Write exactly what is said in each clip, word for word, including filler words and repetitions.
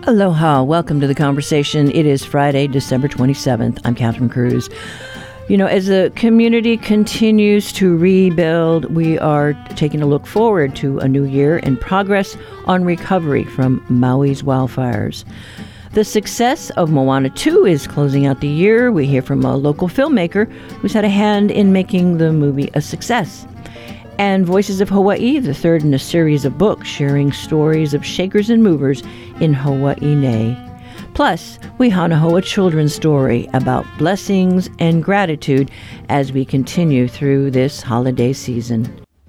Aloha. Welcome to the conversation. It is Friday, December twenty-seventh. I'm Catherine Cruz. You know, as the community continues to rebuild, we are taking a look forward to a new year and progress on recovery from Maui's wildfires. The success of Moana two is closing out the year. We hear from a local filmmaker who's had a hand in making the movie a success. And Voices of Hawaii, the third in a series of books sharing stories of shakers and movers in Hawaii Nei. Plus, we hanaho a children's story about blessings and gratitude as we continue through this holiday season.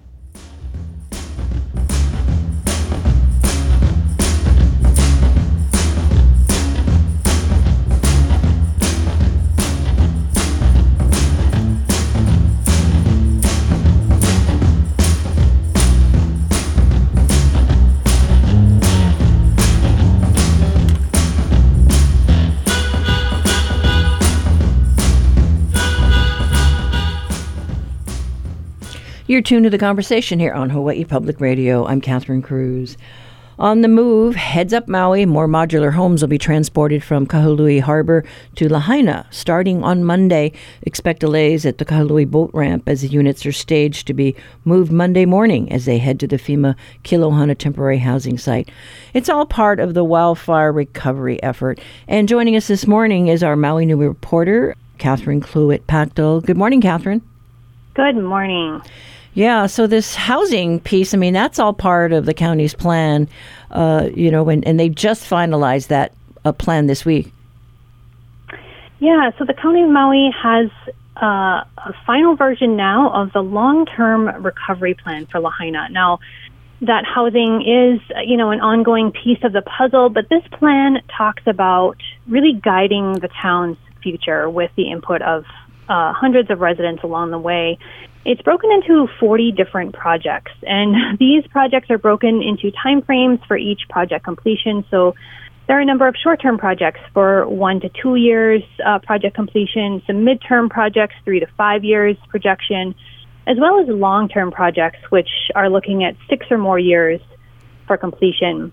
You're tuned to the conversation here on Hawaii Public Radio. I'm Catherine Cruz. On the move, heads up Maui, more modular homes will be transported from Kahului Harbor to Lahaina starting on Monday. Expect delays at the Kahului boat ramp as the units are staged to be moved Monday morning as they head to the FEMA Kilohana temporary housing site. It's all part of the wildfire recovery effort. And joining us this morning is our Maui Nui reporter, Catherine Cluett-Pactel. Good morning, Catherine. Good morning. Yeah, so this housing piece, I mean, that's all part of the county's plan, uh, you know, and, and they just finalized that uh, plan this week. Yeah, so the County of Maui has uh, a final version now of the long-term recovery plan for Lahaina. Now, that housing is, you know, an ongoing piece of the puzzle, but this plan talks about really guiding the town's future with the input of uh, hundreds of residents along the way. It's broken into forty different projects, and these projects are broken into timeframes for each project completion. So there are a number of short-term projects for one to two years uh, project completion, some midterm projects, three to five years projection, as well as long-term projects, which are looking at six or more years for completion.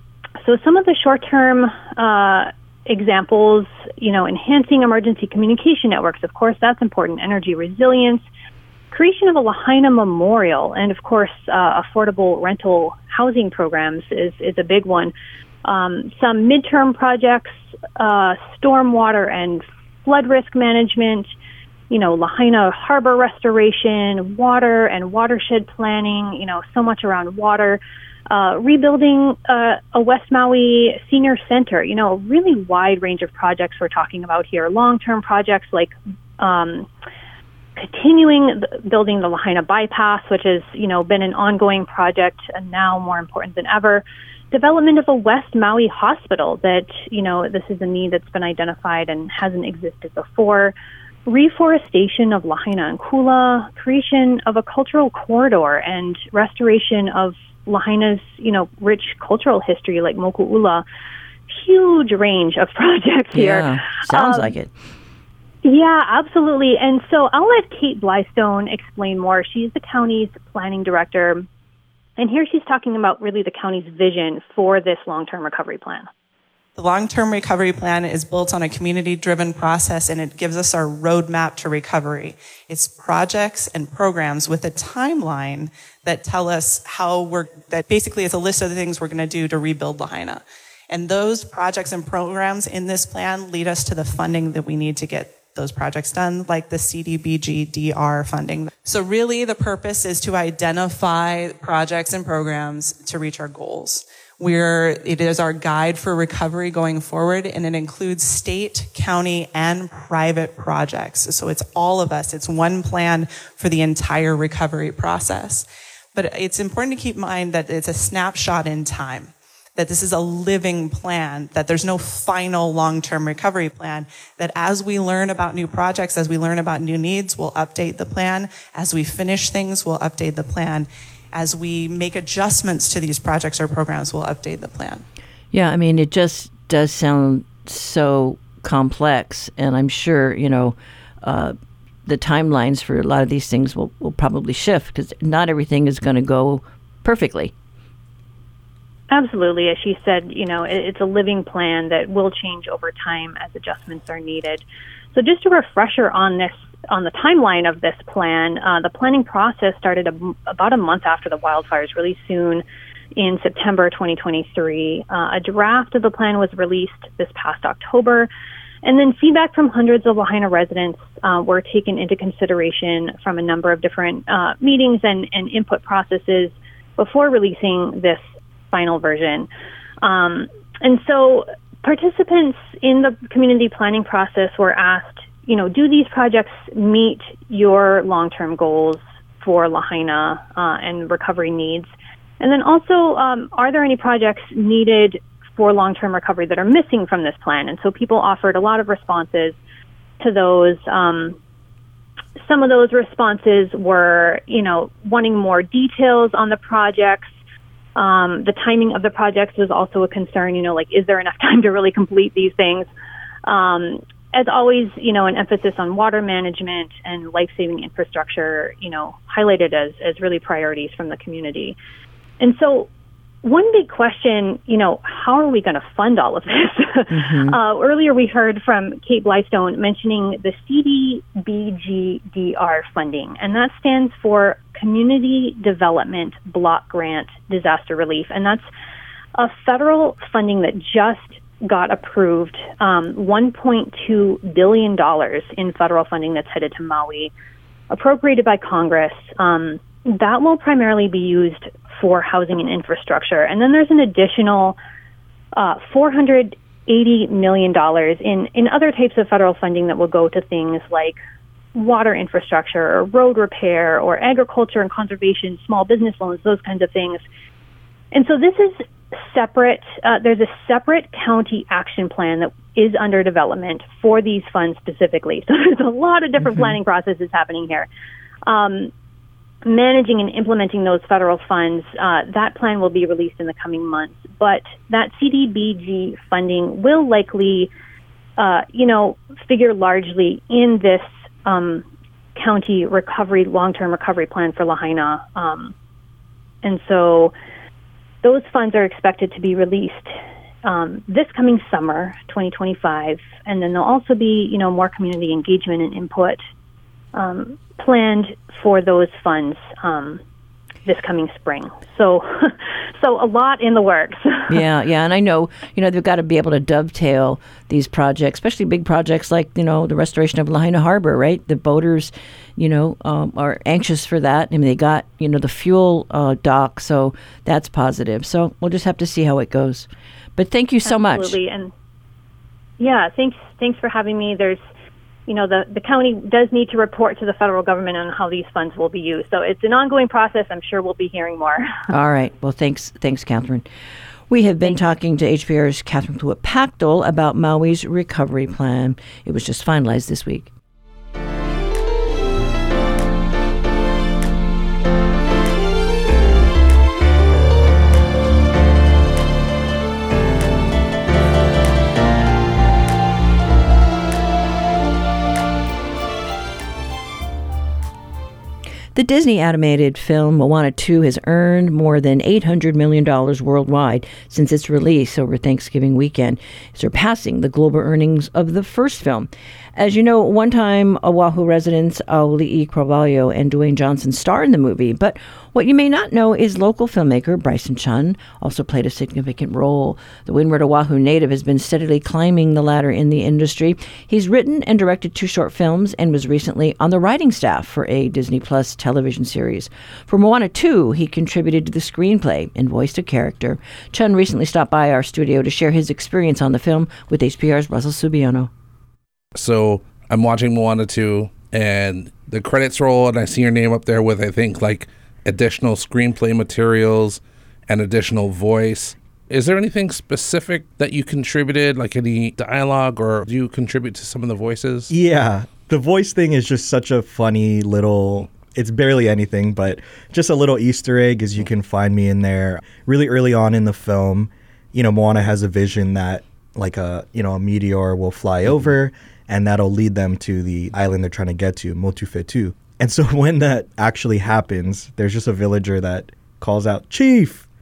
So some of the short-term uh, examples, you know, enhancing emergency communication networks, of course, that's important, energy resilience, creation of a Lahaina memorial, and of course, uh, affordable rental housing programs is, is a big one. Um, some midterm projects, uh, stormwater and flood risk management, you know, Lahaina harbor restoration, water and watershed planning, you know, so much around water, uh, rebuilding uh, a West Maui senior center, you know, a really wide range of projects we're talking about here. Long-term projects like um, continuing the, building the Lahaina bypass, which has, you know, been an ongoing project and now more important than ever. Development of a West Maui hospital that, you know, this is a need that's been identified and hasn't existed before. Reforestation of Lahaina and Kula, creation of a cultural corridor and restoration of Lahaina's, you know, rich cultural history like Moku'ula. Huge range of projects here. Yeah, sounds um, like it. Yeah, absolutely. And so I'll let Kate Blystone explain more. She's the county's planning director. And here she's talking about really the county's vision for this long-term recovery plan. The long-term recovery plan is built on a community-driven process, and it gives us our roadmap to recovery. It's projects and programs with a timeline that tell us how we're, that basically is a list of the things we're going to do to rebuild Lahaina. And those projects and programs in this plan lead us to the funding that we need to get those projects done, like the C D B G D R funding. So really the purpose is to identify projects and programs to reach our goals. We're, it is our guide for recovery going forward, and it includes state, county, and private projects. So it's all of us. It's one plan for the entire recovery process. But it's important to keep in mind that it's a snapshot in time, that this is a living plan, that there's no final long-term recovery plan, that as we learn about new projects, as we learn about new needs, we'll update the plan. As we finish things, we'll update the plan. As we make adjustments to these projects or programs, we'll update the plan. Yeah, I mean, it just does sound so complex, and I'm sure, you know, uh, the timelines for a lot of these things will, will probably shift because not everything is going to go perfectly. Absolutely. As she said, you know, it, it's a living plan that will change over time as adjustments are needed. So just a refresher on this, on the timeline of this plan, uh, the planning process started a, about a month after the wildfires, really soon in September twenty twenty-three. Uh, a draft of the plan was released this past October, and then feedback from hundreds of Lahaina residents uh, were taken into consideration from a number of different uh, meetings and, and input processes before releasing this final version. Um, and so participants in the community planning process were asked, you know, do these projects meet your long-term goals for Lahaina uh, and recovery needs? And then also, um, are there any projects needed for long-term recovery that are missing from this plan? And so people offered a lot of responses to those. Um, some of those responses were, you know, wanting more details on the projects. Um, the timing of the projects was also a concern, you know, like, is there enough time to really complete these things? Um, as always, you know, an emphasis on water management and life-saving infrastructure, you know, highlighted as, as really priorities from the community. And so one big question, you know, how are we going to fund all of this? Mm-hmm. uh, earlier we heard from Kate Blystone mentioning the C D B G D R funding, and that stands for Community Development Block Grant Disaster Relief. And that's a federal funding that just got approved, um, one point two billion dollars in federal funding that's headed to Maui, appropriated by Congress. Um, that will primarily be used for housing and infrastructure. And then there's an additional uh, four hundred eighty million dollars in, in other types of federal funding that will go to things like water infrastructure or road repair or agriculture and conservation, small business loans, those kinds of things. And so this is separate. Uh, there's a separate county action plan that is under development for these funds specifically. So there's a lot of different mm-hmm. planning processes happening here. Um, managing and implementing those federal funds, uh, that plan will be released in the coming months. But that C D B G funding will likely, uh, you know, figure largely in this um, county recovery, long-term recovery plan for Lahaina. Um, and so those funds are expected to be released um, this coming summer, twenty twenty-five. And then there'll also be, you know, more community engagement and input um, planned for those funds um, this coming spring. So, so a lot in the works. yeah, yeah, and I know, you know, they've got to be able to dovetail these projects, especially big projects like, you know, the restoration of Lahaina Harbor, right? The boaters, you know, um, are anxious for that. I mean, they got, you know, the fuel uh, dock, so that's positive. So we'll just have to see how it goes. But thank you so Absolutely. much. Absolutely, and yeah, thanks, thanks for having me. There's, you know, the, the county does need to report to the federal government on how these funds will be used. So it's an ongoing process. I'm sure we'll be hearing more. All right. Well, thanks, thanks, Catherine. We have been talking to H P R's Catherine Pruitt-Pactel about Maui's recovery plan. It was just finalized this week. The Disney animated film Moana two has earned more than eight hundred million dollars worldwide since its release over Thanksgiving weekend, surpassing the global earnings of the first film. As you know, one-time Oahu residents Auli'i Cravalho and Dwayne Johnson star in the movie, but what you may not know is local filmmaker Bryson Chun also played a significant role. The Windward Oahu native has been steadily climbing the ladder in the industry. He's written and directed two short films and was recently on the writing staff for a Disney Plus television series. For Moana two, he contributed to the screenplay and voiced a character. Chun recently stopped by our studio to share his experience on the film with H P R's Russell Subiono. So I'm watching Moana two, and the credits roll, and I see your name up there with, I think, like additional screenplay materials and additional voice. Is there anything specific that you contributed, like any dialogue, or do you contribute to some of the voices? Yeah, the voice thing is just such a funny little, it's barely anything, but just a little Easter egg is you can find me in there. Really early on in the film, you know, Moana has a vision that like a, you know, a meteor will fly mm-hmm. over, and that'll lead them to the island they're trying to get to, Motufetu. And so when that actually happens, there's just a villager that calls out, "Chief,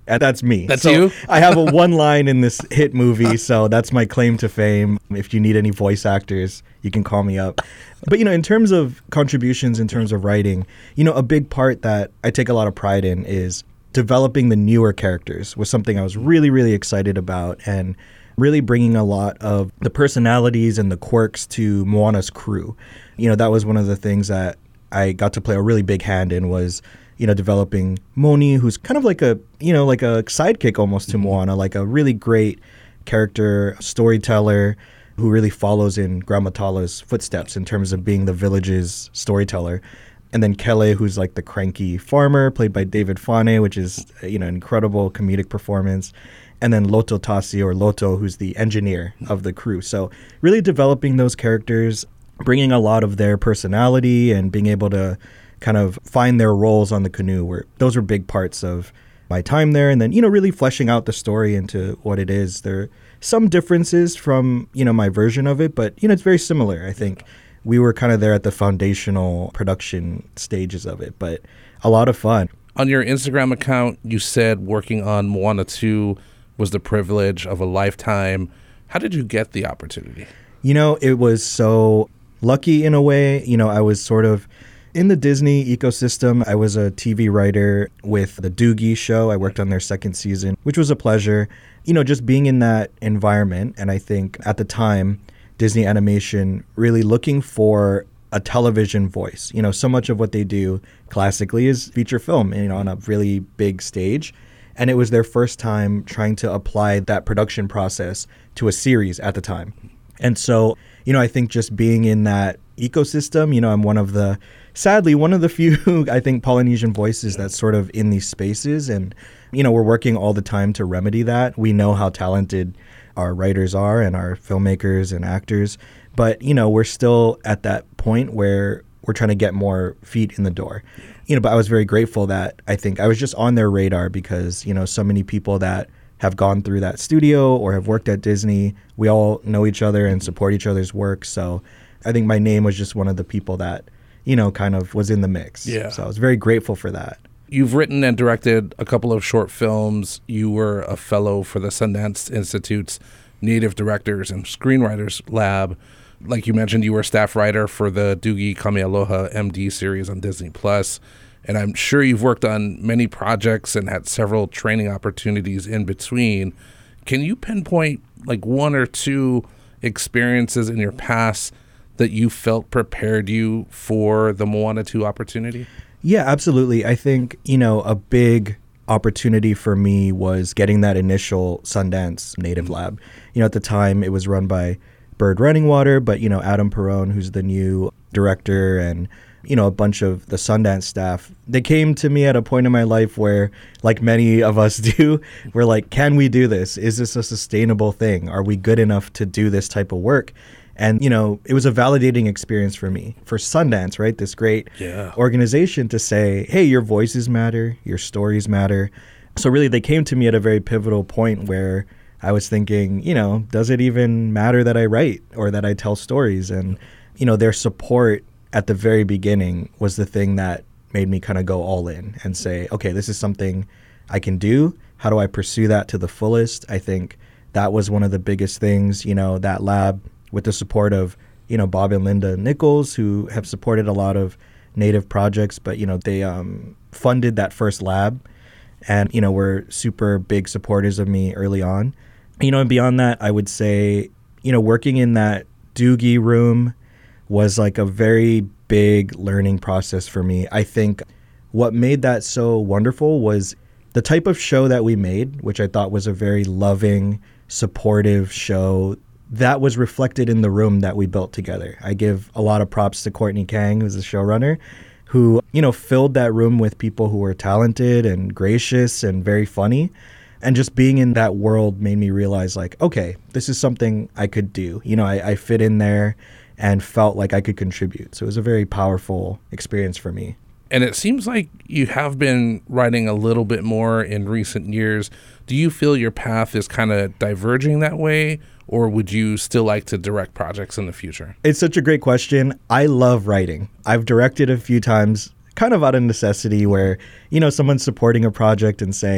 And that's me. That's so you? I have a one line in this hit movie, so that's my claim to fame. If you need any voice actors, you can call me up. But, you know, in terms of contributions, in terms of writing, you know, a big part that I take a lot of pride in is developing the newer characters was something I was really, really excited about, and really bringing a lot of the personalities and the quirks to Moana's crew. You know, that was one of the things that I got to play a really big hand in, was, you know, developing Moni, who's kind of like a, you know, like a sidekick almost to Moana, like a really great character, storyteller, who really follows in Gramatala's footsteps in terms of being the village's storyteller. And then Kele, who's like the cranky farmer, played by David Fane, which is, you know, incredible comedic performance. And then Loto Tasi, or Loto, who's the engineer of the crew. So really developing those characters, bringing a lot of their personality and being able to kind of find their roles on the canoe, where those were big parts of my time there. And then, you know, really fleshing out the story into what it is. There are some differences from, you know, my version of it, but, you know, it's very similar. I think we were kind of there at the foundational production stages of it, but a lot of fun. On your Instagram account, you said working on Moana two was the privilege of a lifetime. How did you get the opportunity? You know, it was so lucky in a way. You know, I was sort of in the Disney ecosystem. I was a T V writer with the Doogie show. I worked on their second season, which was a pleasure. You know, just being in that environment. And I think at the time, Disney Animation really looking for a television voice. You know, so much of what they do classically is feature film, you know, on a really big stage. And it was their first time trying to apply that production process to a series at the time. And so, you know, I think just being in that ecosystem, you know, I'm one of the, sadly, one of the few, I think, Polynesian voices that's sort of in these spaces. And, you know, we're working all the time to remedy that. We know how talented our writers are and our filmmakers and actors. But, you know, we're still at that point where we're trying to get more feet in the door. You know, but I was very grateful that I think I was just on their radar because, you know, so many people that have gone through that studio or have worked at Disney, we all know each other and support each other's work. So I think my name was just one of the people that, you know, kind of was in the mix. Yeah. So I was very grateful for that. You've written and directed a couple of short films. You were a fellow for the Sundance Institute's Native Directors and Screenwriters Lab. Like you mentioned, you were a staff writer for the Doogie Kamealoha M D series on Disney Plus. And I'm sure you've worked on many projects and had several training opportunities in between. Can you pinpoint like one or two experiences in your past that you felt prepared you for the Moana two opportunity? Yeah, absolutely. I think, you know, a big opportunity for me was getting that initial Sundance Native Lab. You know, at the time it was run by Bird Runningwater, but, you know, Adam Perron, who's the new director, and, you know, a bunch of the Sundance staff, they came to me at a point in my life where, like many of us do, we're like, can we do this? Is this a sustainable thing? Are we good enough to do this type of work? And, you know, it was a validating experience for me, for Sundance, right? This great yeah. organization to say, hey, your voices matter, your stories matter. So really they came to me at a very pivotal point where I was thinking, you know, does it even matter that I write or that I tell stories? And, you know, their support at the very beginning was the thing that made me kind of go all in and say, okay, this is something I can do. How do I pursue that to the fullest? I think that was one of the biggest things, you know, that lab, with the support of, you know, Bob and Linda Nichols, who have supported a lot of Native projects, but, you know, they um, funded that first lab and, you know, were super big supporters of me early on. You know, and beyond that, I would say, you know, working in that Doogie room was like a very big learning process for me. I think what made that so wonderful was the type of show that we made, which I thought was a very loving, supportive show that was reflected in the room that we built together. I give a lot of props to Courtney Kang, who's the showrunner, who, you know, filled that room with people who were talented and gracious and very funny. And just being in that world made me realize, like, okay, this is something I could do. You know, I, I fit in there and felt like I could contribute. So it was a very powerful experience for me. And it seems like you have been writing a little bit more in recent years. Do you feel your path is kind of diverging that way? Or would you still like to direct projects in the future? It's such a great question. I love writing. I've directed a few times, kind of out of necessity, where, you know, someone's supporting a project and saying,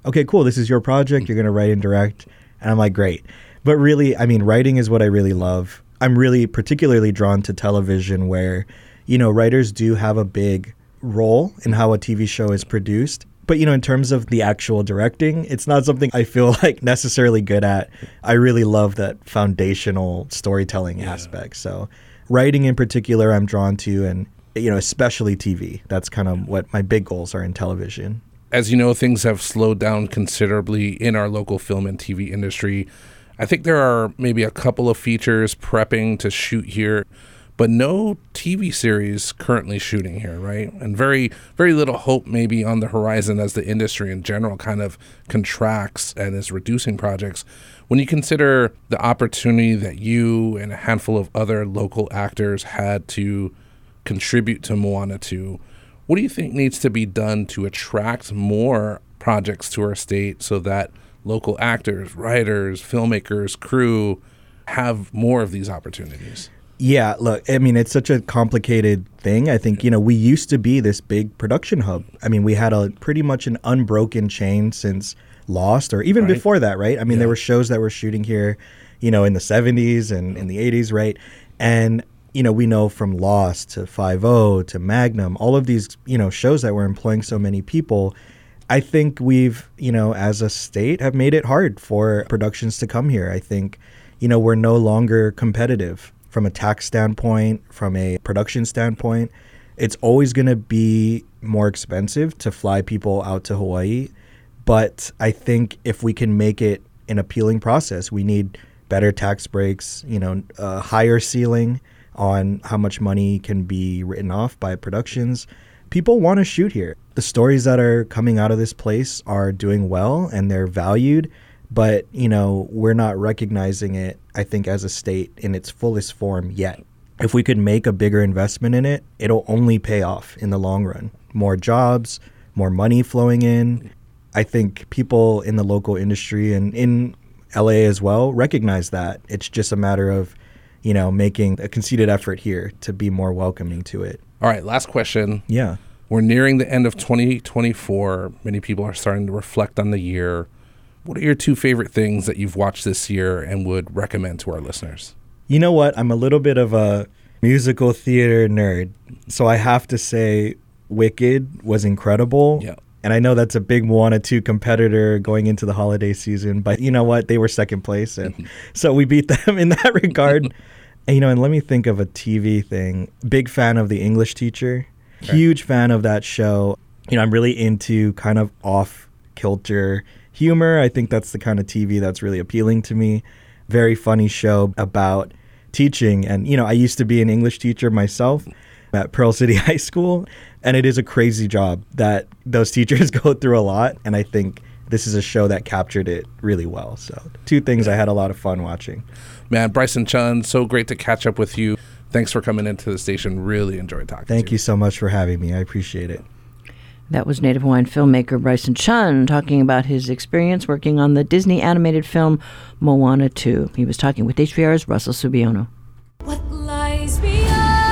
okay, cool, this is your project. You're going to write and direct. And I'm like, great. But really, I mean, writing is what I really love. I'm really particularly drawn to television where, you know, writers do have a big role in how a T V show is produced. But, you know, in terms of the actual directing, it's not something I feel like necessarily good at. I really love that foundational storytelling yeah. aspect. So writing in particular, I'm drawn to, and, you know, especially T V. That's kind of what my big goals are in television. As you know, things have slowed down considerably in our local film and T V industry. I think there are maybe a couple of features prepping to shoot here, but no T V series currently shooting here, right? And very, very little hope maybe on the horizon as the industry in general kind of contracts and is reducing projects. When you consider the opportunity that you and a handful of other local actors had to contribute to Moana two, what do you think needs to be done to attract more projects to our state so that local actors, writers, filmmakers, crew have more of these opportunities? Yeah, look, I mean, it's such a complicated thing. I think, you know, we used to be this big production hub. I mean, we had a pretty much an unbroken chain since Lost, or even right. before that, right? I mean, yeah. there were shows that were shooting here, you know, in the seventies and in the eighties, right? And, you know, we know from Lost to five oh to Magnum, all of these, you know, shows that were employing so many people. I think we've, you know, as a state have made it hard for productions to come here. I think, you know, we're no longer competitive from a tax standpoint, from a production standpoint. It's always going to be more expensive to fly people out to Hawaii. But I think if we can make it an appealing process, we need better tax breaks, you know, a higher ceiling on how much money can be written off by productions. People want to shoot here. The stories that are coming out of this place are doing well and they're valued, but, you know, we're not recognizing it, I think, as a state in its fullest form yet. If we could make a bigger investment in it, it'll only pay off in the long run. More jobs, more money flowing in. I think people in the local industry and in L A as well recognize that. It's just a matter of, you know, making a conceited effort here to be more welcoming to it. All right, last question. Yeah. We're nearing the end of twenty twenty-four. Many people are starting to reflect on the year. What are your two favorite things that you've watched this year and would recommend to our listeners? You know what? I'm a little bit of a musical theater nerd. So I have to say Wicked was incredible. Yeah. And I know that's a big Moana two competitor going into the holiday season. But you know what? They were second place. And mm-hmm. so we beat them in that regard. And, you know, and let me think of a T V thing. Big fan of The English Teacher. Okay. Huge fan of that show. You know, I'm really into kind of off-kilter humor. I think that's the kind of T V that's really appealing to me. Very funny show about teaching. And, you know, I used to be an English teacher myself at Pearl City High School. And it is a crazy job that those teachers go through a lot. And I think this is a show that captured it really well. So two things I had a lot of fun watching. Man, Bryson Chun, so great to catch up with you. Thanks for coming into the station. Really enjoyed talking Thank to you. Thank you so much for having me. I appreciate it. That was Native Hawaiian filmmaker Bryson Chun talking about his experience working on the Disney animated film Moana two. He was talking with H V R's Russell Subiono. What lies beyond,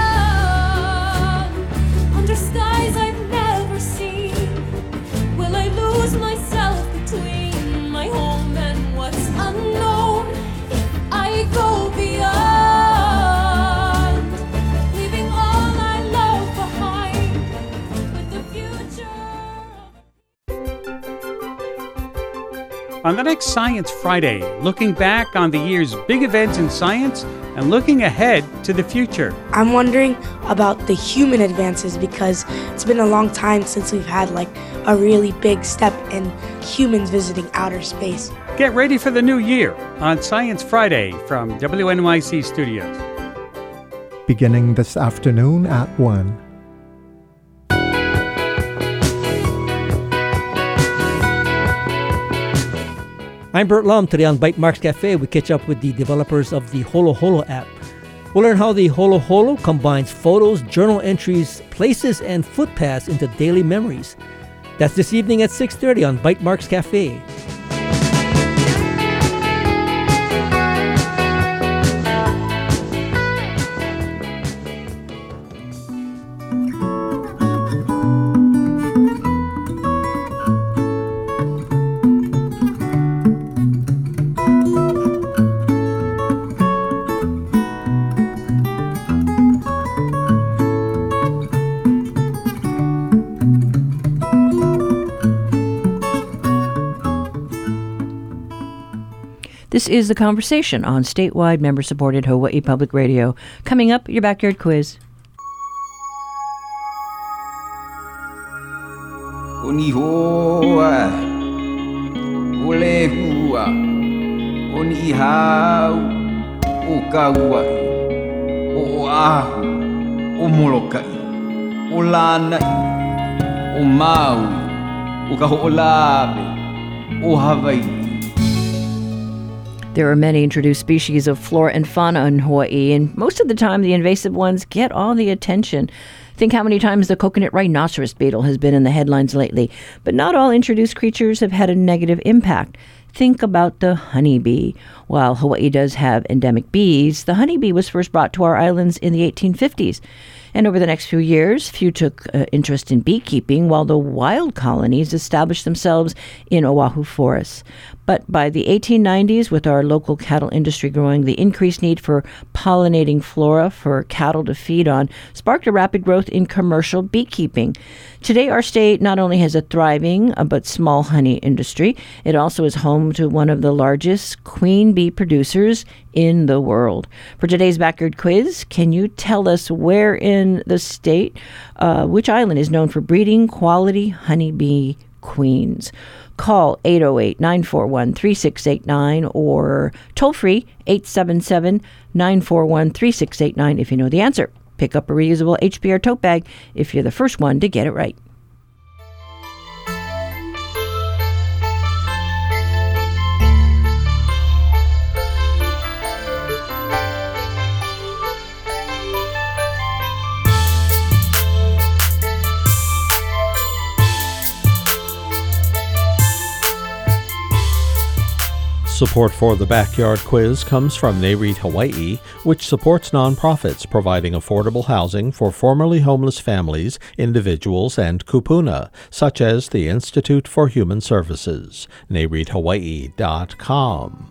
under skies I've never seen, will I lose myself between my home and what's unknown? If I go beyond, leaving all I love behind with the future. On the next Science Friday, looking back on the year's big events in science and looking ahead to the future. I'm wondering about the human advances because it's been a long time since we've had like a really big step in humans visiting outer space. Get ready for the new year on Science Friday from W N Y C Studios. Beginning this afternoon at one. I'm Bert Lum. Today on Bytemarks Cafe, we catch up with the developers of the Holo Holo app. We'll learn how the Holo Holo combines photos, journal entries, places, and footpaths into daily memories. That's this evening at six thirty on Bytemarks Cafe. This is The Conversation on statewide member-supported Hawaii Public Radio. Coming up, your backyard quiz. Oni hoa, ole hua, oni hau, o kaua, o ahu, o molokai, o lanai, o Maui, o kaho'olawe, o Hawaii. There are many introduced species of flora and fauna in Hawaii, and most of the time the invasive ones get all the attention. Think how many times the coconut rhinoceros beetle has been in the headlines lately. But not all introduced creatures have had a negative impact. Think about the honeybee. While Hawaii does have endemic bees, the honeybee was first brought to our islands in the eighteen fifties. And over the next few years, few took uh, interest in beekeeping, while the wild colonies established themselves in Oahu forests. But by the eighteen nineties, with our local cattle industry growing, the increased need for pollinating flora for cattle to feed on sparked a rapid growth in commercial beekeeping. Today, our state not only has a thriving uh, but small honey industry, it also is home to one of the largest queen bee producers in the world. For today's backyard quiz, can you tell us where in the state, uh, which island is known for breeding quality honeybee queens? Call eight oh eight, nine four one, three six eight nine or toll free eight seven seven, nine four one, three six eight nine if you know the answer. Pick up a reusable H P R tote bag if you're the first one to get it right. Support for the Backyard Quiz comes from NAREIT Hawaii, which supports nonprofits providing affordable housing for formerly homeless families, individuals, and kupuna, such as the Institute for Human Services. nareith hawaii dot com.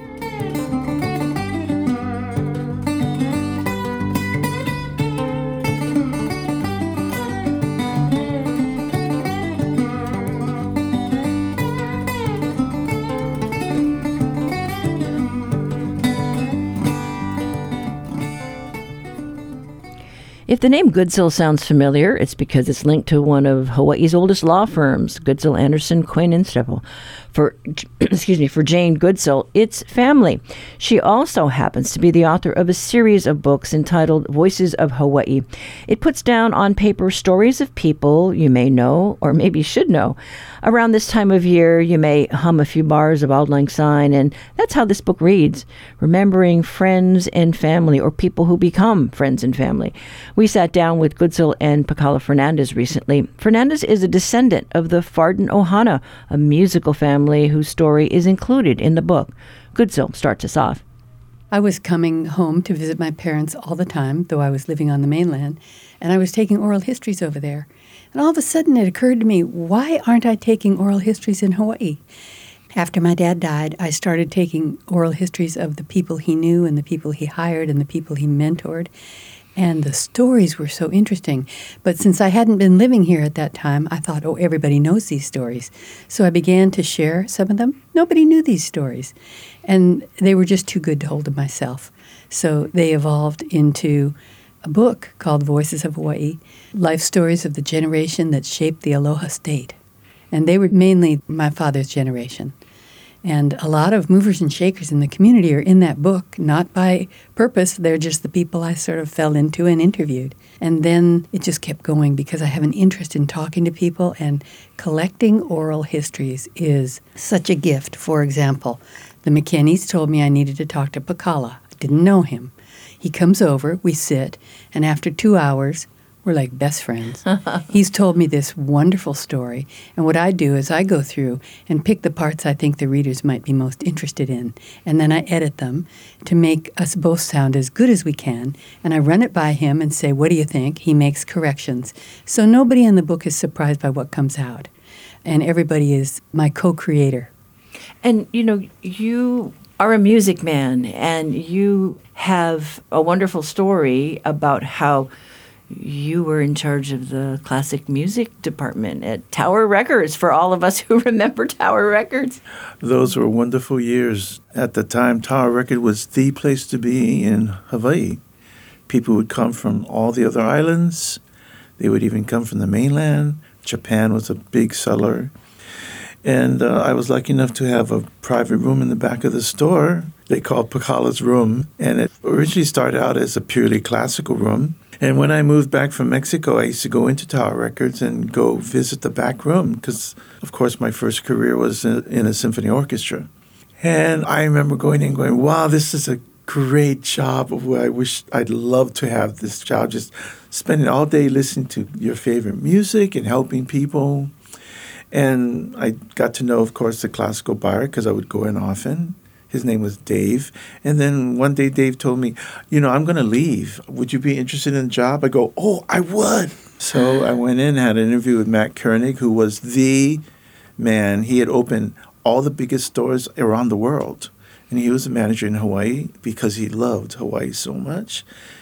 If the name Goodsell sounds familiar, it's because it's linked to one of Hawaii's oldest law firms, Goodsell, Anderson, Quinn, and Streppel. For, excuse me, for Jane Goodsell, it's family. She also happens to be the author of a series of books entitled Voices of Hawaii. It puts down on paper stories of people you may know or maybe should know. Around this time of year, you may hum a few bars of Auld Lang Syne, and that's how this book reads, remembering friends and family or people who become friends and family. We sat down with Goodsell and Pakala Fernandez recently. Fernandez is a descendant of the Farden Ohana, a musical family whose story is included in the book. Goodsell starts us off. I was coming home to visit my parents all the time, though I was living on the mainland, and I was taking oral histories over there. And all of a sudden it occurred to me, why aren't I taking oral histories in Hawaii? After my dad died, I started taking oral histories of the people he knew and the people he hired and the people he mentored. And the stories were so interesting. But since I hadn't been living here at that time, I thought, oh, everybody knows these stories. So I began to share some of them. Nobody knew these stories. And they were just too good to hold to myself. So they evolved into a book called Voices of Hawaii, life stories of the generation that shaped the Aloha State. And they were mainly my father's generation. And a lot of movers and shakers in the community are in that book, not by purpose. They're just the people I sort of fell into and interviewed. And then it just kept going because I have an interest in talking to people, and collecting oral histories is such a gift. For example, the McKennies told me I needed to talk to Pakala. I didn't know him. He comes over, we sit, and after two hours, we're like best friends. He's told me this wonderful story, and what I do is I go through and pick the parts I think the readers might be most interested in, and then I edit them to make us both sound as good as we can, and I run it by him and say, what do you think? He makes corrections. So nobody in the book is surprised by what comes out, and everybody is my co-creator. And, you know, you are a music man, and you have a wonderful story about how you were in charge of the classic music department at Tower Records, for all of us who remember Tower Records. Those were wonderful years. At the time, Tower Record was the place to be in Hawaii. People would come from all the other islands. They would even come from the mainland. Japan was a big seller. And uh, I was lucky enough to have a private room in the back of the store they called Pakala's room. And it originally started out as a purely classical room. And when I moved back from Mexico, I used to go into Tower Records and go visit the back room because, of course, my first career was in, in a symphony orchestra. And I remember going in and going, wow, this is a great job. I wish I'd love to have this job, just spending all day listening to your favorite music and helping people. And I got to know, of course, the classical buyer because I would go in often. His name was Dave. And then one day Dave told me, you know, I'm going to leave. Would you be interested in the job? I go, oh, I would. So I went in, had an interview with Matt Koenig, who was the man. He had opened all the biggest stores around the world. And he was a manager in Hawaii because he loved Hawaii so much.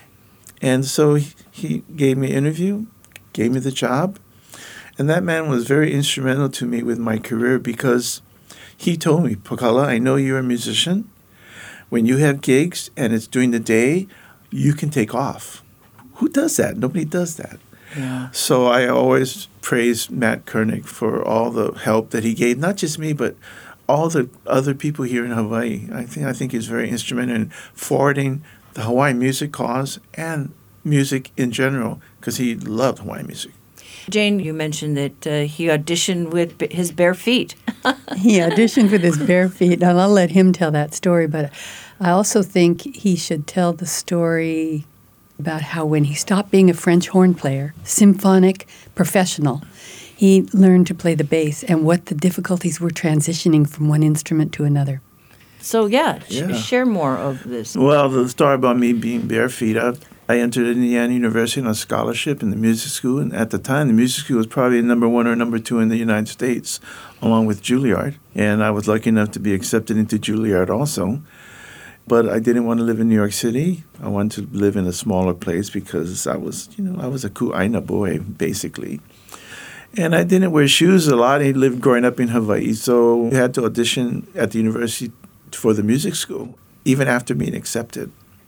And so he, he gave me an interview, gave me the job. And that man was very instrumental to me with my career because he told me, Pakala, I know you're a musician. When you have gigs and it's during the day, you can take off. Who does that? Nobody does that. Yeah. So I always praise Matt Koenig for all the help that he gave, not just me, but all the other people here in Hawaii. I think I think he's very instrumental in forwarding the Hawaiian music cause and music in general because he loved Hawaiian music. Jane, you mentioned that uh, he auditioned with b- his bare feet. He auditioned with his bare feet, and I'll let him tell that story. But I also think he should tell the story about how when he stopped being a French horn player, symphonic professional, he learned to play the bass and what the difficulties were transitioning from one instrument to another. So, yeah, sh- Yeah. share more of this. Well, the story about me being bare feet, I, I entered Indiana University on a scholarship in the music school. And at the time, the music school was probably number one or number two in the United States, along with Juilliard. And I was lucky enough to be accepted into Juilliard also. But I didn't want to live in New York City. I wanted to live in a smaller place because I was, you know, I was a Ku'aina boy, basically. And I didn't wear shoes a lot. I lived growing up in Hawaii, so I had to audition at the university for the music school, even after being accepted.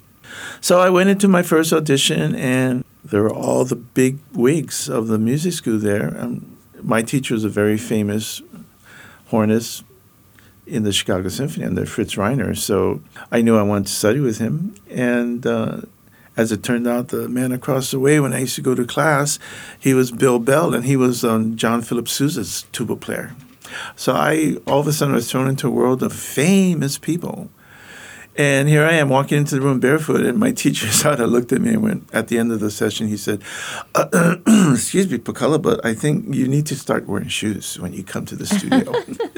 So I went into my first audition, and there were all the big wigs of the music school there. Um, my teacher was a very famous hornist in the Chicago Symphony under Fritz Reiner, so I knew I wanted to study with him. And uh, as it turned out, the man across the way when I used to go to class, he was Bill Bell, and he was um, John Philip Sousa's tuba player. So I all of a sudden was thrown into a world of famous people. And here I am walking into the room barefoot, and my teacher sort of looked at me and went, at the end of the session, he said, uh, excuse me, Pakala, but I think you need to start wearing shoes when you come to the studio.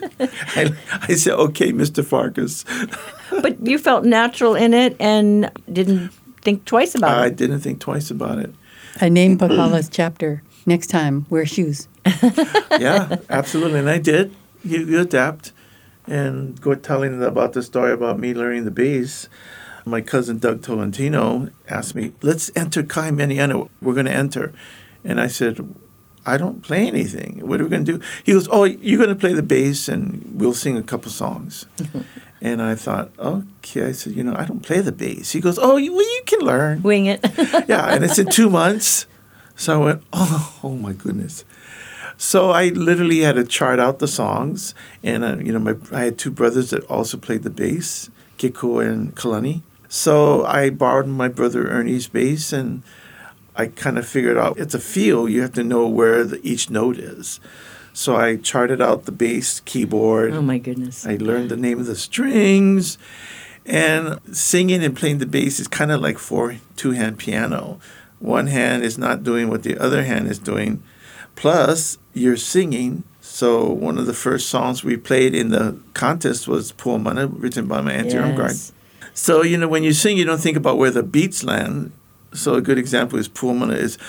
I, I said, okay, Mister Farkas. But you felt natural in it and didn't think twice about I it. I didn't think twice about it. I named Pakala's chapter. Next time, wear shoes. Yeah, absolutely. And I did. You, you adapt. And go telling about the story about me learning the bass, my cousin Doug Tolentino asked me, let's enter Kai Maniana. We're going to enter. And I said, I don't play anything. What are we going to do? He goes, oh, you're going to play the bass and we'll sing a couple songs. And I thought, okay. I said, you know, I don't play the bass. He goes, oh, you, well, you can learn. Wing it. Yeah, and it's in two months. So I went, oh, oh my goodness. So I literally had to chart out the songs, and uh, you know, my I had two brothers that also played the bass, Kiko and Kalani. So I borrowed my brother Ernie's bass, and I kind of figured out it's a feel. You have to know where the, each note is. So I charted out the bass keyboard. Oh my goodness! I learned the name of the strings, and singing and playing the bass is kind of like four two-hand piano. One hand is not doing what the other hand is doing. Plus, you're singing. So one of the first songs we played in the contest was Puamana, written by my Auntie Yes. Irmgard. So, you know, when you sing, you don't think about where the beats land. So a good example is Puamana is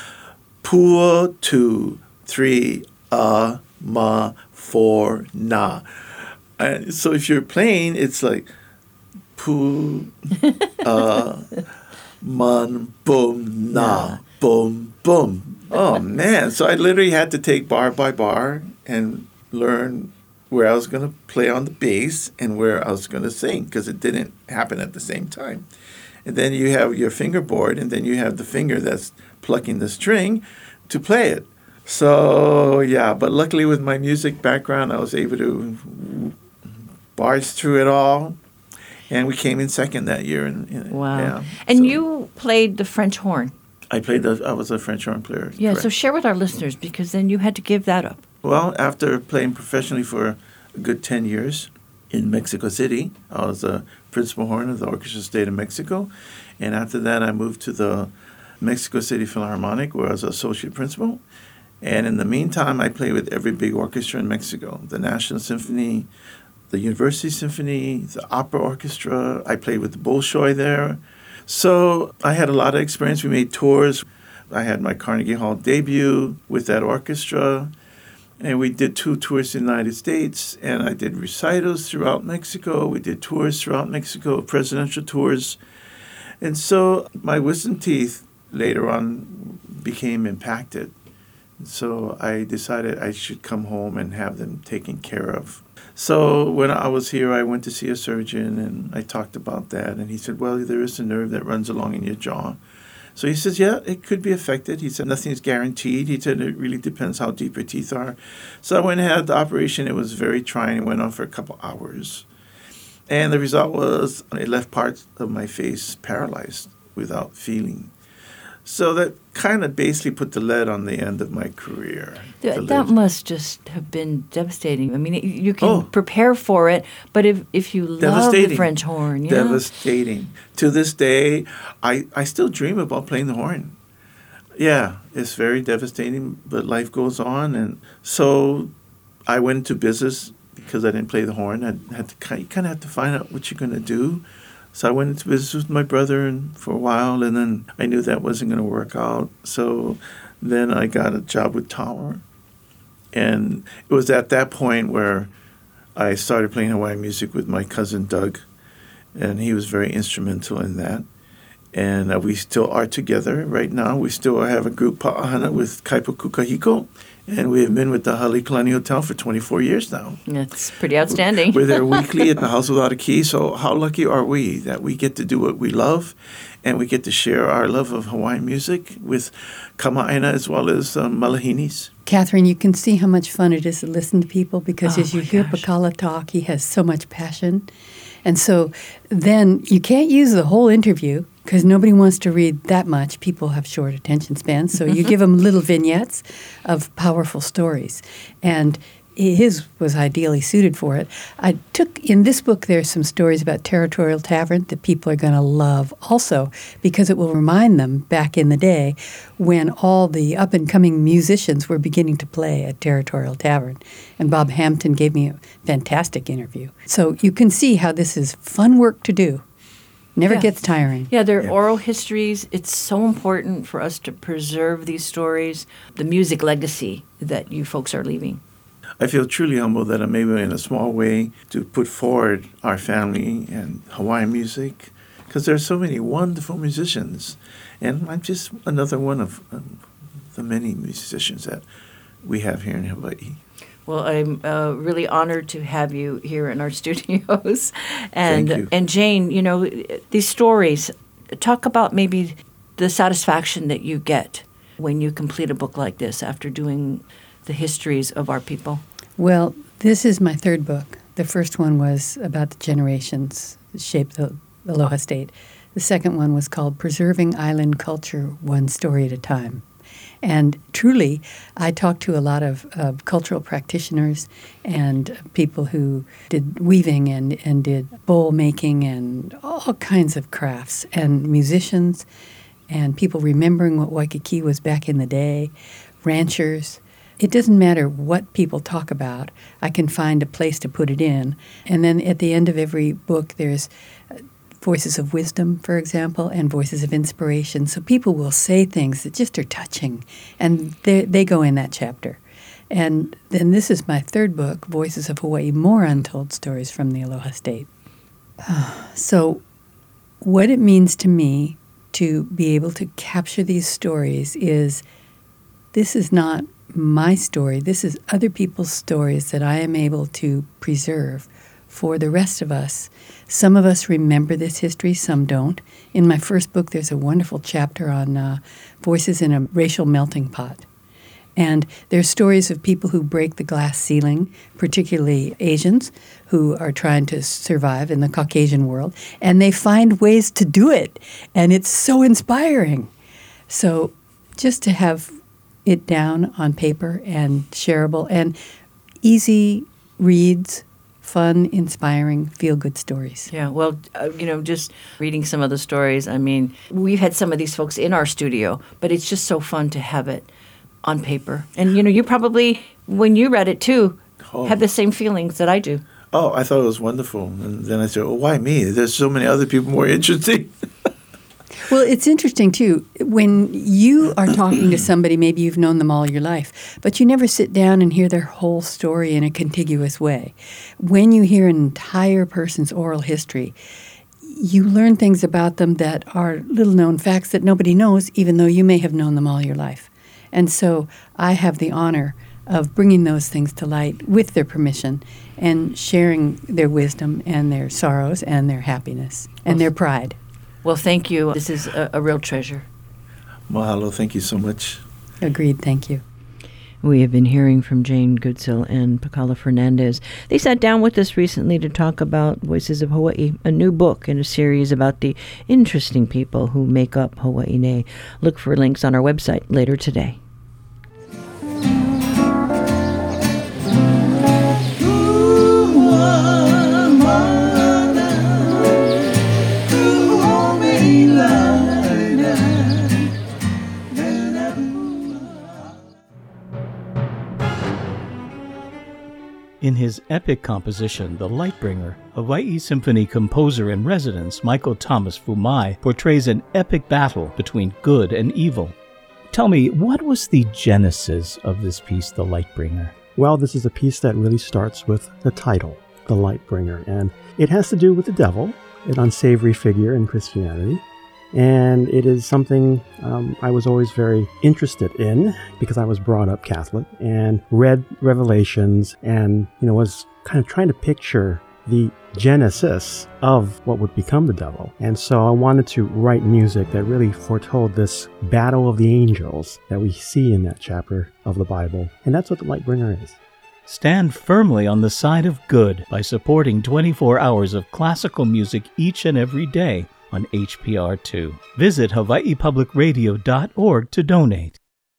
Pua, two, three, a, ma, four, na. And so if you're playing, it's like Pu, uh, man, boom, na, boom, boom. boom. Oh, man. So I literally had to take bar by bar and learn where I was going to play on the bass and where I was going to sing, because it didn't happen at the same time. And then you have your fingerboard, and then you have the finger that's plucking the string to play it. So, yeah, but luckily with my music background, I was able to barge through it all. And we came in second that year. And, and, Wow. Yeah, and so you played the French horn. I played the, I was a French horn player. Yeah, correct. so share with our listeners, because then you had to give that up. Well, after playing professionally for a good ten years in Mexico City, I was a principal horn of the Orchestra State of Mexico. And after that, I moved to the Mexico City Philharmonic, where I was associate principal. And in the meantime, I played with every big orchestra in Mexico, the National Symphony, the University Symphony, the Opera Orchestra. I played with the Bolshoi there. So I had a lot of experience. We made tours. I had my Carnegie Hall debut with that orchestra. And we did two tours in the United States, and I did recitals throughout Mexico. We did tours throughout Mexico, presidential tours. And so my wisdom teeth later on became impacted. So I decided I should come home and have them taken care of. So when I was here, I went to see a surgeon, and I talked about that. And he said, well, there is a nerve that runs along in your jaw. So he says, yeah, it could be affected. He said, nothing's guaranteed. He said, it really depends how deep your teeth are. So I went and had the operation. It was very trying. It went on for a couple hours. And the result was it left parts of my face paralyzed without feeling. So that kind of basically put the lead on the end of my career. Th- that must just have been devastating. I mean, it, you can oh. prepare for it, but if, if you love the French horn, yeah. Devastating. To this day, I, I still dream about playing the horn. Yeah, it's very devastating, but life goes on. And so I went into business because I didn't play the horn. I had to kind of, kind of have to find out what you're going to do. So I went into business with my brother and for a while, and then I knew that wasn't going to work out. So then I got a job with Tower. And it was at that point where I started playing Hawaiian music with my cousin Doug, and he was very instrumental in that. And uh, we still are together right now. We still have a group, Pa'ahana, with Kaipo Kukahiko. And we have been with the Halekulani Hotel for twenty-four years now. That's pretty outstanding. We're there weekly at the House Without a Key. So how lucky are we that we get to do what we love, and we get to share our love of Hawaiian music with Kama'aina as well as um, Malahinis. Catherine, you can see how much fun it is to listen to people, because oh as you hear Pakala talk, he has so much passion. And so then you can't use the whole interview because nobody wants to read that much. People have short attention spans. So you give them little vignettes of powerful stories. And his was ideally suited for it. I took, in this book, there's some stories about Territorial Tavern that people are going to love also, because it will remind them back in the day when all the up-and-coming musicians were beginning to play at Territorial Tavern. And Bob Hampton gave me a fantastic interview. So you can see how this is fun work to do. Never yeah. gets tiring. Yeah, they're yeah. oral histories. It's so important for us to preserve these stories, the music legacy that you folks are leaving. I feel truly humbled that I'm able in a small way to put forward our family and Hawaiian music, because there are so many wonderful musicians. And I'm just another one of um, the many musicians that we have here in Hawaii. Well, I'm uh, really honored to have you here in our studios. And, Thank you. And Jane, you know, these stories, talk about maybe the satisfaction that you get when you complete a book like this after doing the histories of our people. Well, this is my third book. The first one was about the generations that shaped the Aloha State. The second one was called Preserving Island Culture One Story at a Time. And truly, I talked to a lot of uh, cultural practitioners and people who did weaving and, and did bowl making and all kinds of crafts, and musicians and people remembering what Waikiki was back in the day, ranchers. It doesn't matter what people talk about. I can find a place to put it in. And then at the end of every book, there's voices of wisdom, for example, and voices of inspiration. So people will say things that just are touching, and they they go in that chapter. And then this is my third book, Voices of Hawaii, More Untold Stories from the Aloha State. So what it means to me to be able to capture these stories is this is not my story. This is other people's stories that I am able to preserve for the rest of us. Some of us remember this history, some don't. In my first book, there's a wonderful chapter on uh, voices in a racial melting pot. And there's stories of people who break the glass ceiling, particularly Asians who are trying to survive in the Caucasian world, and they find ways to do it. And it's so inspiring. So just to have it down on paper and shareable and easy reads, fun, inspiring, feel-good stories. Yeah, well, uh, you know, just reading some of the stories, I mean, we've had some of these folks in our studio, but it's just so fun to have it on paper. And, you know, you probably, when you read it too, Oh. had the same feelings that I do. Oh, I thought it was wonderful. And then I said, oh, why me? There's so many other people more interesting. Well, it's interesting, too. When you are talking to somebody, maybe you've known them all your life, but you never sit down and hear their whole story in a contiguous way. When you hear an entire person's oral history, you learn things about them that are little-known facts that nobody knows, even though you may have known them all your life. And so I have the honor of bringing those things to light with their permission and sharing their wisdom and their sorrows and their happiness and their pride. Well, thank you. This is a, a real treasure. Mahalo. Thank you so much. Agreed. Thank you. We have been hearing from Jane Goodsill and Pakala Fernandez. They sat down with us recently to talk about Voices of Hawaii, a new book in a series about the interesting people who make up Hawaiʻi. Look for links on our website later today. In his epic composition, The Lightbringer, Hawaii Symphony composer in residence Michael Thomas Fumai portrays an epic battle between good and evil. Tell me, what was the genesis of this piece, The Lightbringer? Well, this is a piece that really starts with the title, The Lightbringer, and it has to do with the devil, an unsavory figure in Christianity. And it is something um, I was always very interested in because I was brought up Catholic and read Revelations and, you know, was kind of trying to picture the genesis of what would become the devil. And so I wanted to write music that really foretold this battle of the angels that we see in that chapter of the Bible. And that's what The Lightbringer is. Stand firmly on the side of good by supporting twenty-four hours of classical music each and every day on H P R two. Visit Hawaii Public Radio dot org to donate.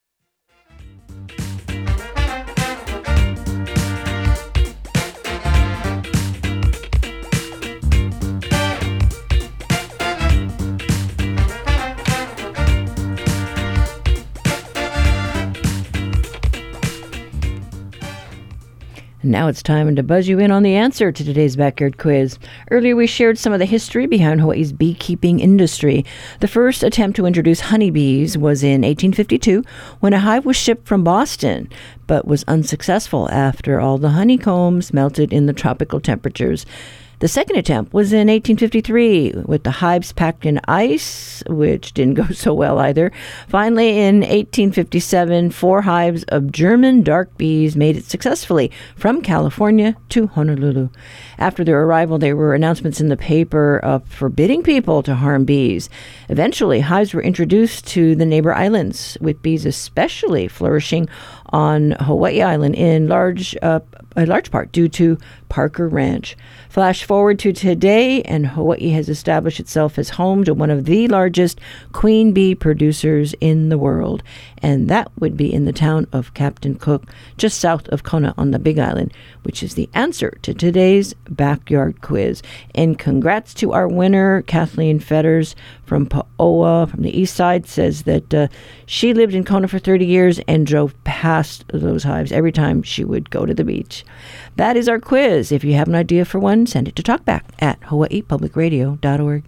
And now it's time to buzz you in on the answer to today's Backyard Quiz. Earlier we shared some of the history behind Hawaii's beekeeping industry. The first attempt to introduce honeybees was in eighteen fifty-two when a hive was shipped from Boston, but was unsuccessful after all the honeycombs melted in the tropical temperatures. The second attempt was in eighteen fifty-three with the hives packed in ice, which didn't go so well either. Finally, in eighteen fifty-seven, four hives of German dark bees made it successfully from California to Honolulu. After their arrival, there were announcements in the paper of forbidding people to harm bees. Eventually, hives were introduced to the neighbor islands, with bees especially flourishing on Hawaii Island in large, uh, a large part due to Parker Ranch. Flash forward to today, and Hawaii has established itself as home to one of the largest queen bee producers in the world, and that would be in the town of Captain Cook, just south of Kona on the Big Island, which is the answer to today's Backyard Quiz. And congrats to our winner, Kathleen Fetters from Paoa, from the east side, says that uh, she lived in Kona for thirty years and drove past those hives every time she would go to the beach. That is our quiz. If you have an idea for one, send it to talkback at Hawaii Public Radio dot org.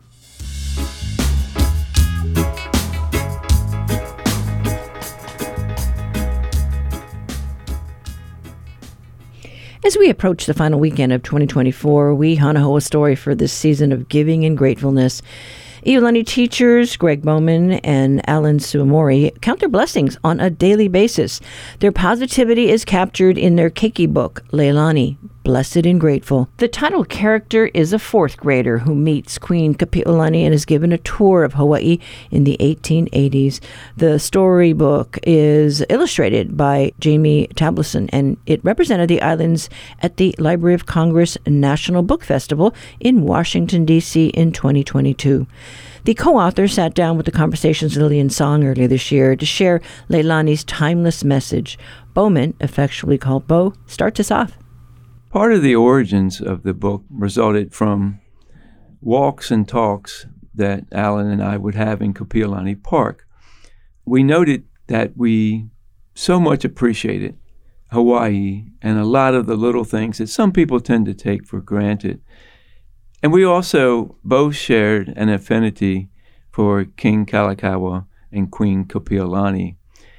As we approach the final weekend of twenty twenty-four, we Hanaho a story for this season of giving and gratefulness. Iolani teachers Greg Bowman and Alan Suamori count their blessings on a daily basis. Their positivity is captured in their keiki book, Leilani, Blessed and Grateful. The title character is a fourth grader who meets Queen Kapi'olani and is given a tour of Hawaii in the eighteen eighties. The storybook is illustrated by Jamie Tableson, and it represented the islands at the Library of Congress National Book Festival in Washington, D C in twenty twenty-two. The co-author sat down with the Conversations Lillian Song earlier this year to share Leilani's timeless message. Bowman, affectionately called Bo, starts us off. Part of the origins of the book resulted from walks and talks that Alan and I would have in Kapi'olani Park. We noted that we so much appreciated Hawaii and a lot of the little things that some people tend to take for granted. And we also both shared an affinity for King Kalakaua and Queen Kapi'olani.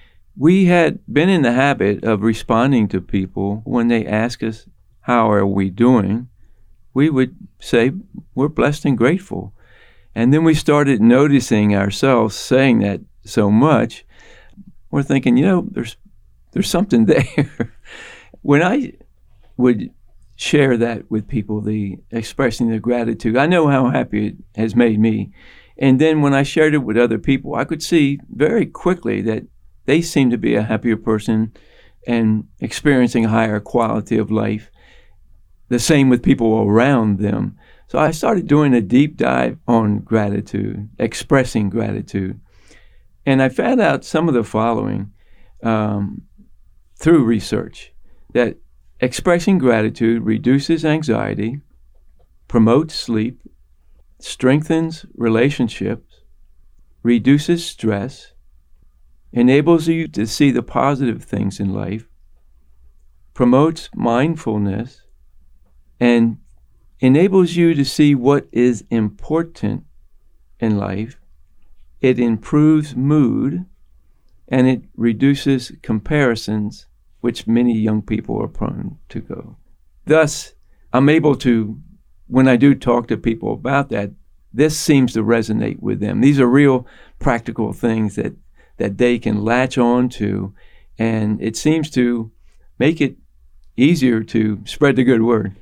We had been in the habit of responding to people when they ask us, how are we doing? We would say, we're blessed and grateful. And then we started noticing ourselves saying that so much. We're thinking, you know, there's there's something there. When I would share that with people, the expressing the gratitude, I know how happy it has made me. And then when I shared it with other people, I could see very quickly that they seemed to be a happier person and experiencing a higher quality of life. The same with people around them. So I started doing a deep dive on gratitude, expressing gratitude. And I found out some of the following um, through research, that expressing gratitude reduces anxiety, promotes sleep, strengthens relationships, reduces stress, enables you to see the positive things in life, promotes mindfulness, and enables you to see what is important in life. It improves mood, and it reduces comparisons, which many young people are prone to go. Thus, I'm able to, when I do talk to people about that, this seems to resonate with them. These are real practical things that, that they can latch on to, and it seems to make it easier to spread the good word.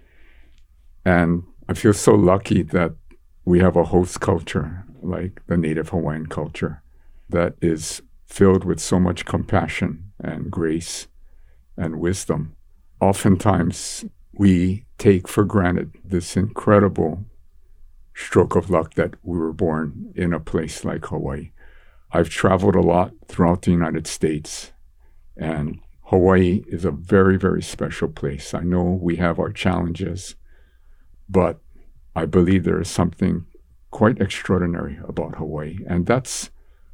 And I feel so lucky that we have a host culture like the Native Hawaiian culture that is filled with so much compassion and grace and wisdom. Oftentimes, we take for granted this incredible stroke of luck that we were born in a place like Hawaii. I've traveled a lot throughout the United States, and Hawaii is a very, very special place. I know we have our challenges, but I believe there is something quite extraordinary about Hawaii. And that's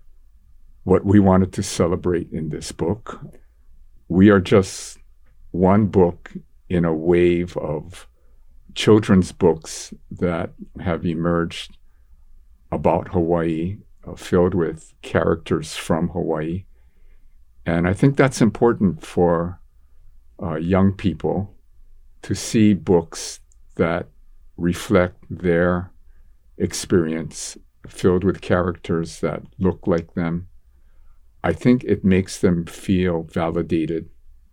what we wanted to celebrate in this book. We are just one book in a wave of children's books that have emerged about Hawaii, uh, filled with characters from Hawaii. And I think that's important for uh, young people to see books that reflect their experience, filled with characters that look like them. I think it makes them feel validated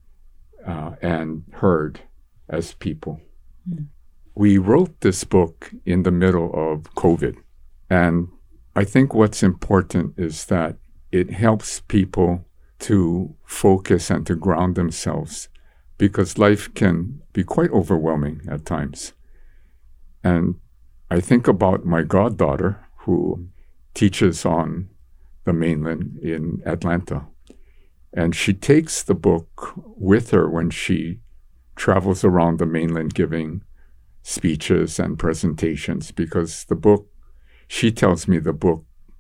uh, and heard as people. Mm. We wrote this book in the middle of COVID, and I think what's important is that it helps people to focus and to ground themselves, because life can be quite overwhelming at times. And I think about my goddaughter, who teaches on the mainland in Atlanta. And she takes the book with her when she travels around the mainland giving speeches and presentations, because the book, she tells me the book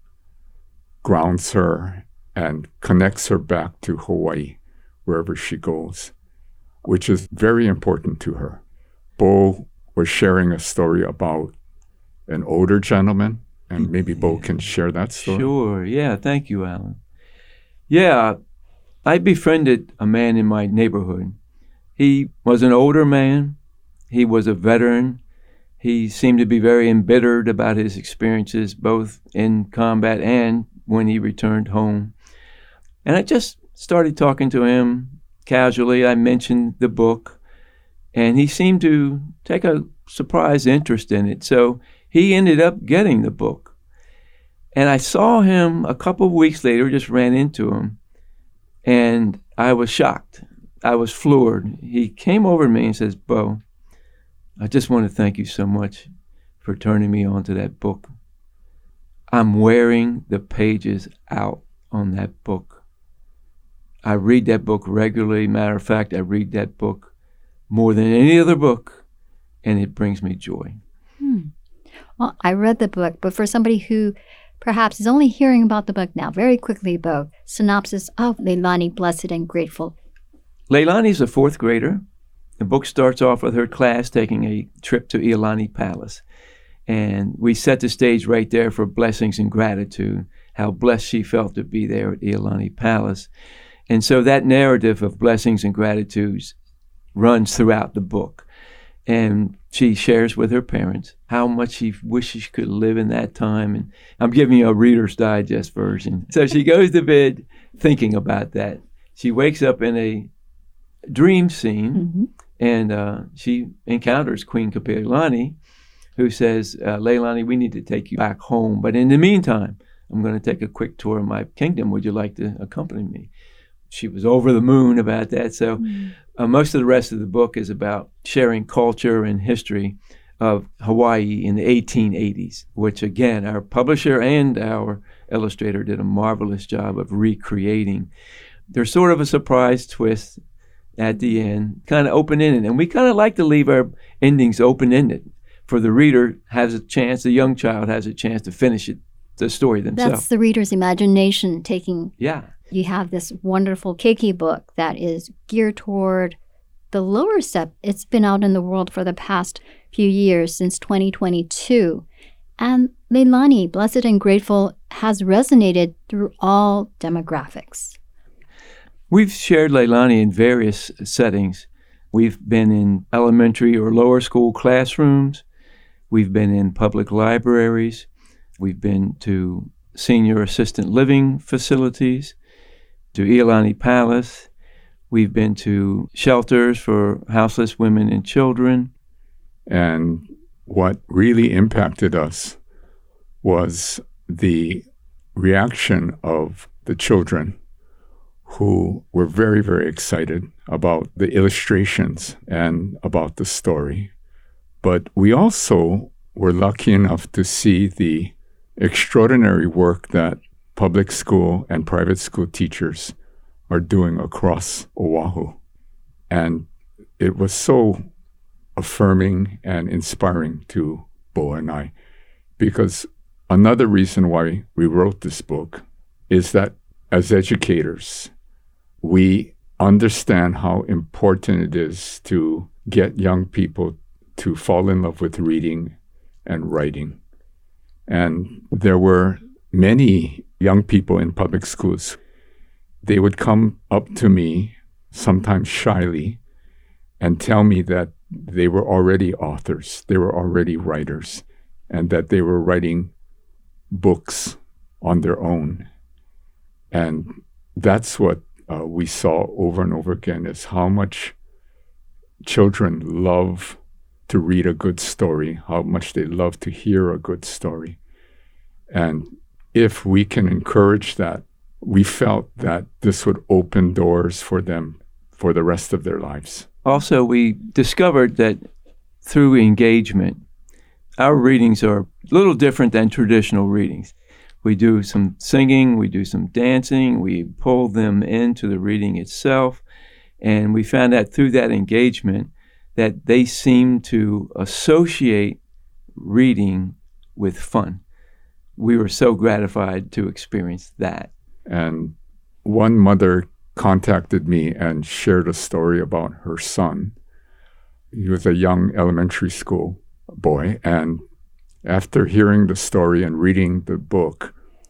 grounds her and connects her back to Hawaii wherever she goes, which is very important to her. Bo was sharing a story about an older gentleman, and maybe Bo can share that story. Sure, yeah, thank you, Alan. Yeah, I befriended a man in my neighborhood. He was an older man. He was a veteran. He He seemed to be very embittered about his experiences, both in combat and when he returned home. And I just started talking to him casually. I mentioned the book, and he seemed to take a surprise interest in it. So he ended up getting the book. And I saw him a couple of weeks later, just ran into him, and I was shocked. I was floored. He came over to me and says, "Bo, I just want to thank you so much for turning me on to that book. I'm wearing the pages out on that book. I read that book regularly. Matter of fact, I read that book more than any other book, and it brings me joy." Hmm. Well, I read the book, but for somebody who perhaps is only hearing about the book now, very quickly, Bo, synopsis of Leilani, Blessed and Grateful. Leilani's a fourth grader. The book starts off with her class taking a trip to Iolani Palace. And we set the stage right there for blessings and gratitude, how blessed she felt to be there at Iolani Palace. And so that narrative of blessings and gratitudes runs throughout the book. And she shares with her parents how much she wishes she could live in that time. And I'm giving you a Reader's Digest version. So she goes to bed thinking about that. She wakes up in a dream scene, mm-hmm. and uh, she encounters Queen Kapiolani, who says, uh, "Leilani, we need to take you back home. But in the meantime, I'm going to take a quick tour of my kingdom. Would you like to accompany me?" She was over the moon about that. So mm. uh, most of the rest of the book is about sharing culture and history of Hawaii in the eighteen eighties, which, again, our publisher and our illustrator did a marvelous job of recreating. There's sort of a surprise twist at the end, kind of open-ended. And we kind of like to leave our endings open-ended for the reader has a chance, the young child has a chance to finish it, the story themselves. That's the reader's imagination taking. Yeah. You have this wonderful keiki book that is geared toward the lower step. It's been out in the world for the past few years, since twenty twenty-two. And Leilani, Blessed and Grateful, has resonated through all demographics. We've shared Leilani in various settings. We've been in elementary or lower school classrooms. We've been in public libraries. We've been to senior assistant living facilities, to Iolani Palace. We've been to shelters for houseless women and children. And what really impacted us was the reaction of the children, who were very, very excited about the illustrations and about the story. But we also were lucky enough to see the extraordinary work that public school and private school teachers are doing across Oahu. And it was so affirming and inspiring to Bo and I, because another reason why we wrote this book is that as educators, we understand how important it is to get young people to fall in love with reading and writing. And there were many young people in public schools. They would come up to me, sometimes shyly, and tell me that they were already authors, they were already writers, and that they were writing books on their own. And that's what uh, we saw over and over again, is how much children love to read a good story, how much they love to hear a good story. And if we can encourage that, we felt that this would open doors for them for the rest of their lives. Also, we discovered that through engagement, our readings are a little different than traditional readings. We do some singing, we do some dancing, we pull them into the reading itself, and we found that through that engagement that they seem to associate reading with fun. We were so gratified to experience that. And one mother contacted me and shared a story about her son. He was a young elementary school boy, and after hearing the story and reading the book,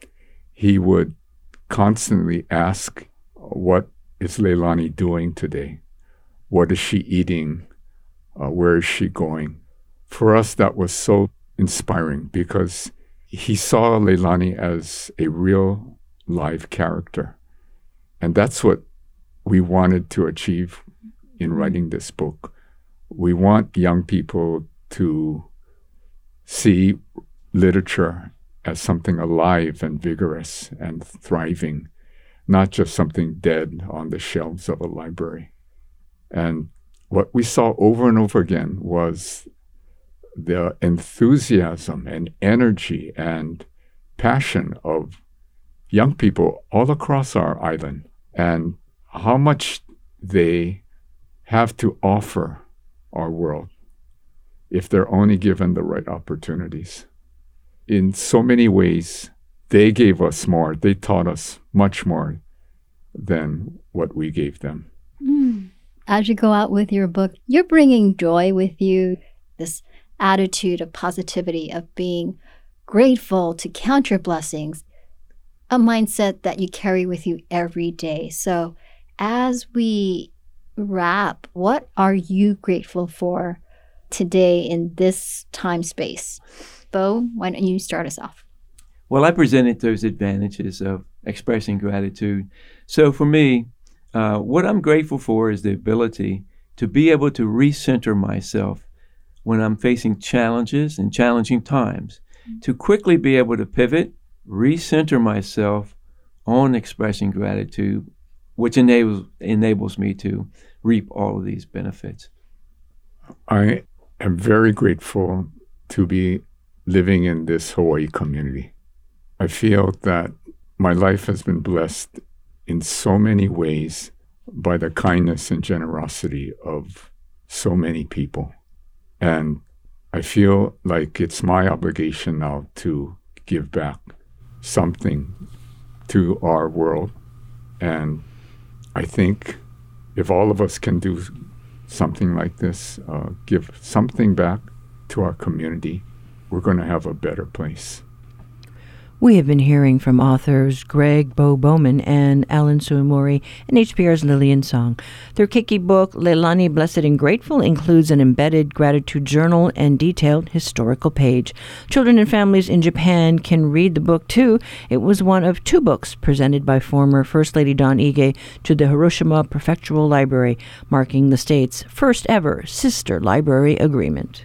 he would constantly ask, what is Leilani doing today? What is she eating? Uh, where is she going? for us, that was so inspiring because he saw Leilani as a real live character. And that's what we wanted to achieve in writing this book. We want young people to see literature as something alive and vigorous and thriving, not just something dead on the shelves of a library. And what we saw over and over again was the enthusiasm and energy and passion of young people all across our island, and how much they have to offer our world if they're only given the right opportunities. In so many ways, they gave us more. They taught us much more than what we gave them. Mm. As you go out with your book, you're bringing joy with you, this attitude of positivity, of being grateful, to count your blessings, a mindset that you carry with you every day. So as we wrap, what are you grateful for today in this time space? Bo, why don't you start us off? Well, I presented those advantages of expressing gratitude. So for me, uh, what I'm grateful for is the ability to be able to recenter myself when I'm facing challenges and challenging times, mm-hmm. to quickly be able to pivot, recenter myself on expressing gratitude, which enables enables me to reap all of these benefits. I am very grateful to be living in this Hawaii community. I feel that my life has been blessed in so many ways by the kindness and generosity of so many people. And I feel like it's my obligation now to give back something to our world. And I think if all of us can do something like this, uh, give something back to our community, we're going to have a better place. We have been hearing from authors Greg Bo Bowman and Alan Suimori in H P R's Lillian Song. Their Keiki book, Leilani Blessed and Grateful, includes an embedded gratitude journal and detailed historical page. Children and families in Japan can read the book, too. It was one of two books presented by former First Lady Dawn Ige to the Hiroshima Prefectural Library, marking the state's first ever sister library agreement.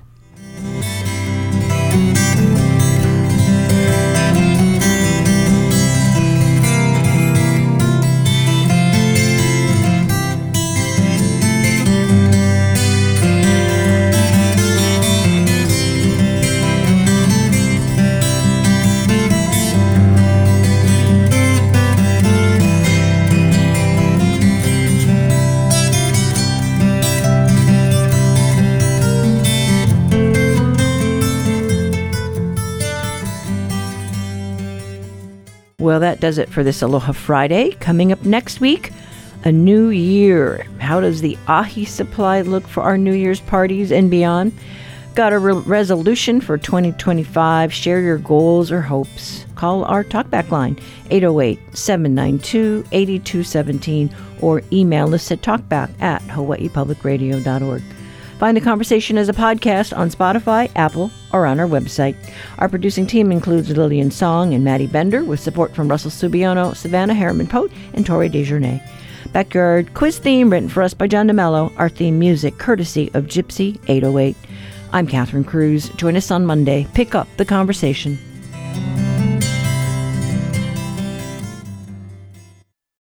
Well, that does it for this Aloha Friday. Coming up next week, a new year. How does the ahi supply look for our New Year's parties and beyond? Got a re- resolution for twenty twenty-five? Share your goals or hopes. Call our talkback line, eight oh eight, seven nine two, eight two one seven, or email us at talkback at hawaii public radio dot org. Find the conversation as a podcast on Spotify, Apple, or on our website. Our producing team includes Lillian Song and Maddie Bender, with support from Russell Subiano, Savannah Harriman-Pote, and Tori Desjournay. Backyard quiz theme written for us by John DeMello. Our theme music courtesy of Gypsy eight oh eight. I'm Catherine Cruz. Join us on Monday. Pick up the conversation.